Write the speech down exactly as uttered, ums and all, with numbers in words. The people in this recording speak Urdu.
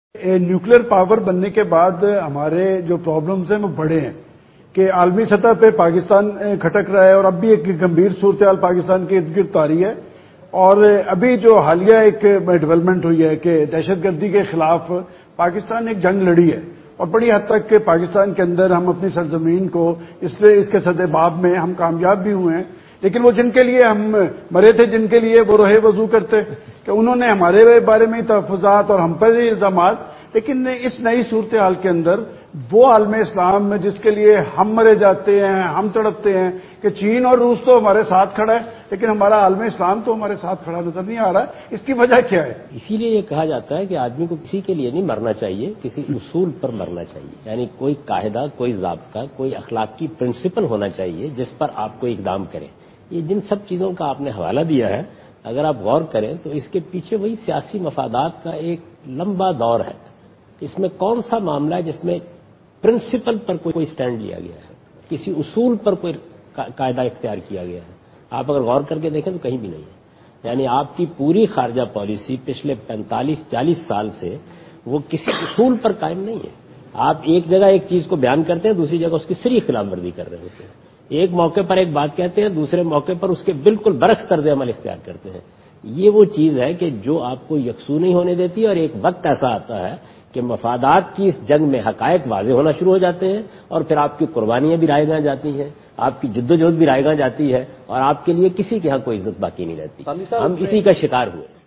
نیوکلیر پاور بننے کے بعد ہمارے جو پرابلمز ہیں وہ بڑے ہیں کہ عالمی سطح پہ پاکستان کھٹک رہا ہے اور اب بھی ایک گمبھیر صورتحال پاکستان کے ارد گرد آ رہی ہے۔ اور ابھی جو حالیہ ایک ڈیولپمنٹ ہوئی ہے کہ دہشت گردی کے خلاف پاکستان نے ایک جنگ لڑی ہے اور بڑی حد تک کہ پاکستان کے اندر ہم اپنی سرزمین کو اس سے اس کے سد باب میں ہم کامیاب بھی ہوئے ہیں، لیکن وہ جن کے لیے ہم مرے تھے، جن کے لیے وہ روحے وضو کرتے کہ انہوں نے ہمارے بارے میں تحفظات اور ہم پر ہی الزامات، لیکن اس نئی صورتحال کے اندر وہ عالم اسلام جس کے لیے ہم مرے جاتے ہیں، ہم تڑپتے ہیں کہ چین اور روس تو ہمارے ساتھ کھڑا ہے لیکن ہمارا عالم اسلام تو ہمارے ساتھ کھڑا نظر نہیں آ رہا، اس کی وجہ کیا ہے؟ اسی لیے یہ کہا جاتا ہے کہ آدمی کو کسی کے لیے نہیں مرنا چاہیے، کسی اصول پر مرنا چاہیے، یعنی کوئی قاعدہ، کوئی ضابطہ، کوئی اخلاقی پرنسپل ہونا چاہیے جس پر آپ کو اقدام کریں۔ یہ جن سب چیزوں کا آپ نے حوالہ دیا ہے، اگر آپ غور کریں تو اس کے پیچھے وہی سیاسی مفادات کا ایک لمبا دور ہے۔ اس میں کون سا معاملہ ہے جس میں پرنسپل پر کوئی سٹینڈ لیا گیا ہے، کسی اصول پر کوئی قاعدہ اختیار کیا گیا ہے؟ آپ اگر غور کر کے دیکھیں تو کہیں بھی نہیں ہے۔ یعنی آپ کی پوری خارجہ پالیسی پچھلے پینتالیس چالیس سال سے وہ کسی اصول پر قائم نہیں ہے۔ آپ ایک جگہ ایک چیز کو بیان کرتے ہیں، دوسری جگہ اس کی سری خلاف ورزی کر رہے ہوتے ہیں۔ ایک موقع پر ایک بات کہتے ہیں، دوسرے موقع پر اس کے بالکل برعکس طرز عمل اختیار کرتے ہیں۔ یہ وہ چیز ہے کہ جو آپ کو یکسو نہیں ہونے دیتی، اور ایک وقت ایسا آتا ہے کہ مفادات کی اس جنگ میں حقائق واضح ہونا شروع ہو جاتے ہیں اور پھر آپ کی قربانیاں بھی رائے گاں جاتی ہیں، آپ کی جدوجہد بھی رائے گاں جاتی ہے اور آپ کے لیے کسی کے ہاں کوئی عزت باقی نہیں رہتی۔ ہم اسی کا شکار ہوئے۔